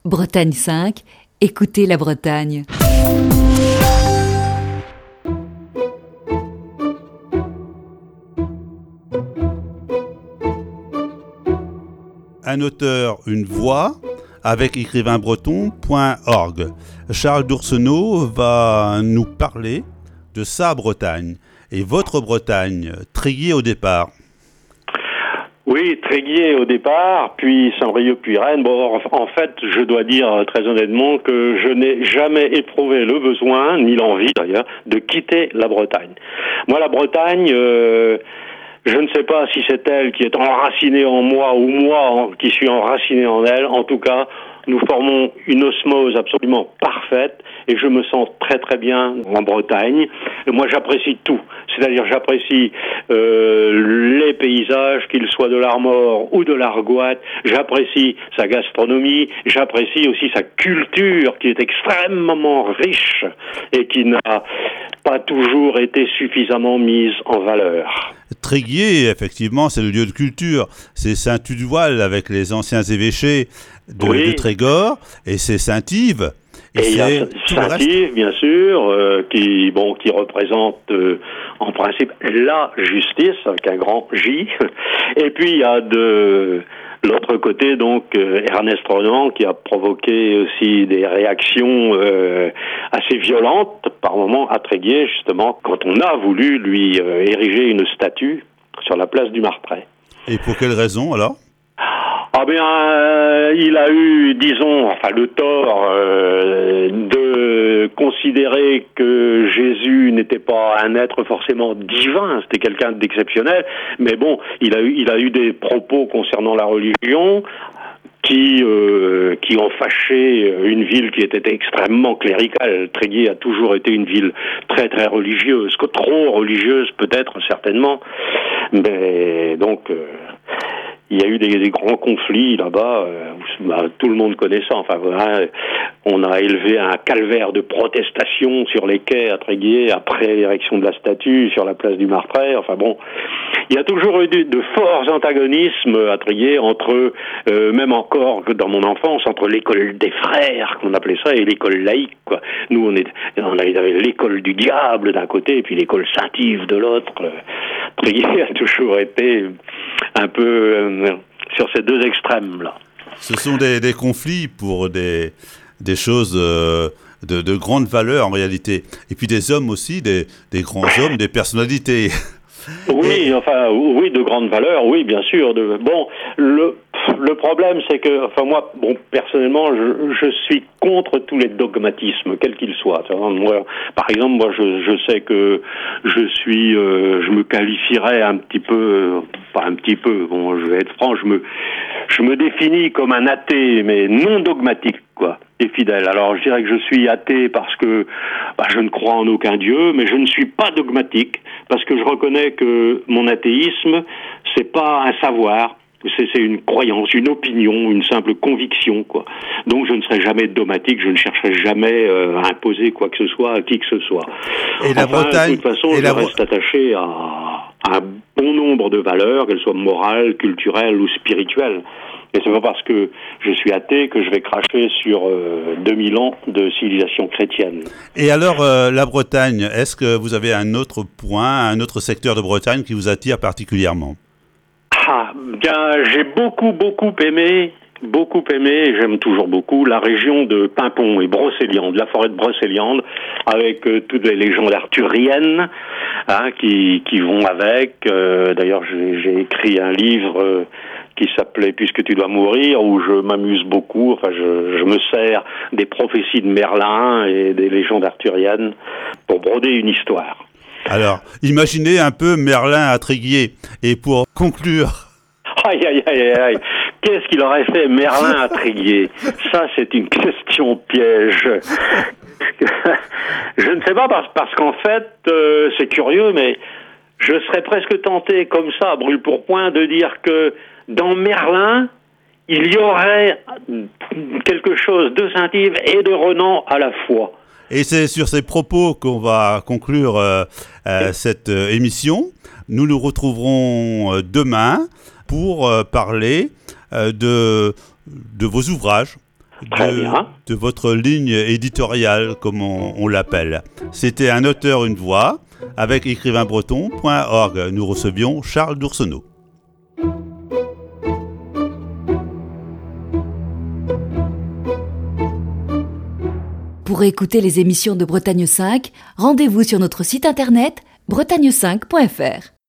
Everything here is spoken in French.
Bretagne 5, écoutez la Bretagne. Un auteur, une voix, avec écrivainbreton.org. Charles Dourcenot va nous parler de sa Bretagne et votre Bretagne, Tréguier au départ. Oui, Tréguier au départ, puis Saint-Brieuc, puis Rennes. Bon, en fait, je dois dire très honnêtement que je n'ai jamais éprouvé le besoin, ni l'envie d'ailleurs, de quitter la Bretagne. Moi, la Bretagne, je ne sais pas si c'est elle qui est enracinée en moi ou moi qui suis enraciné en elle. En tout cas, nous formons une osmose absolument parfaite et je me sens très très bien en Bretagne. Et moi, j'apprécie tout. C'est-à-dire, j'apprécie les paysages, qu'ils soient de l'Armor ou de l'Argoat. J'apprécie sa gastronomie. J'apprécie aussi sa culture qui est extrêmement riche et qui n'a pas toujours été suffisamment mise en valeur. Tréguier, effectivement, c'est le lieu de culture. C'est Saint-Tudual avec les anciens évêchés de Trégor, et c'est Saint-Yves. Et il y a Saint-Yves, bien sûr, qui représente en principe la justice, avec un grand J. Et puis il y a de l'autre côté, donc, Ernest Renan, qui a provoqué aussi des réactions assez violentes, par moments, à Tréguier, justement, quand on a voulu lui ériger une statue sur la place du Martret. Et pour quelle raison, alors ? Ah bien, il a eu, disons, le tort de considérer que Jésus n'était pas un être forcément divin, c'était quelqu'un d'exceptionnel, mais bon, il a eu des propos concernant la religion qui ont fâché une ville qui était extrêmement cléricale. Tréguier a toujours été une ville très très religieuse, trop religieuse peut-être, certainement, mais donc... il y a eu des grands conflits là-bas, tout le monde connaît ça. Enfin, voilà, on a élevé un calvaire de protestation sur les quais à Tréguier après l'érection de la statue sur la place du Martret. Enfin bon, il y a toujours eu de forts antagonismes à Tréguier entre, même encore dans mon enfance, entre l'école des frères, qu'on appelait ça, et l'école laïque, quoi. Nous, on avait l'école du diable d'un côté et puis l'école Saint-Yves de l'autre. Tréguier a toujours été un peu sur ces deux extrêmes-là. Ce sont des conflits pour des choses de grande valeur en réalité. Et puis des hommes aussi, des grands hommes, des personnalités. Oui, de grande valeur, oui, bien sûr. Le problème, c'est que, moi, personnellement, je suis contre tous les dogmatismes, quels qu'ils soient. Moi, par exemple, je sais que je me qualifierais un petit peu, pas un petit peu, bon, je vais être franc, je me définis comme un athée, mais non dogmatique, quoi, et fidèle. Alors, je dirais que je suis athée parce que je ne crois en aucun Dieu, mais je ne suis pas dogmatique, parce que je reconnais que mon athéisme, c'est pas un savoir, c'est une croyance, une opinion, une simple conviction, quoi. Donc je ne serai jamais dogmatique, je ne chercherai jamais à imposer quoi que ce soit à qui que ce soit. Et la Bretagne, de toute façon, je reste attaché à un bon nombre de valeurs, qu'elles soient morales, culturelles ou spirituelles. Et c'est pas parce que je suis athée que je vais cracher sur 2000 ans de civilisation chrétienne. Et alors, la Bretagne, est-ce que vous avez un autre point, un autre secteur de Bretagne qui vous attire particulièrement ? Bien, j'ai beaucoup aimé, et j'aime toujours beaucoup, la région de Paimpont et Brocéliande, la forêt de Brocéliande, avec toutes les légendes arthuriennes qui vont avec. D'ailleurs, j'ai écrit un livre qui s'appelait « Puisque tu dois mourir », où je m'amuse beaucoup. Enfin, je me sers des prophéties de Merlin et des légendes arthuriennes pour broder une histoire. Alors, imaginez un peu Merlin à Tréguier. Et pour conclure... Aïe, qu'est-ce qu'il aurait fait Merlin à Tréguier ? Ça, c'est une question piège. Je ne sais pas, parce qu'en fait, c'est curieux, mais je serais presque tenté, comme ça, à brûle-pourpoint, de dire que dans Merlin, il y aurait quelque chose de Saint-Yves et de Renan à la fois. Et c'est sur ces propos qu'on va conclure cette émission. Nous nous retrouverons demain pour parler de vos ouvrages. Très bien. de votre ligne éditoriale, comme on l'appelle. C'était Un auteur, une voix, avec écrivainbreton.org. Nous recevions Charles Doursonneau. Pour écouter les émissions de Bretagne 5, rendez-vous sur notre site internet bretagne5.fr.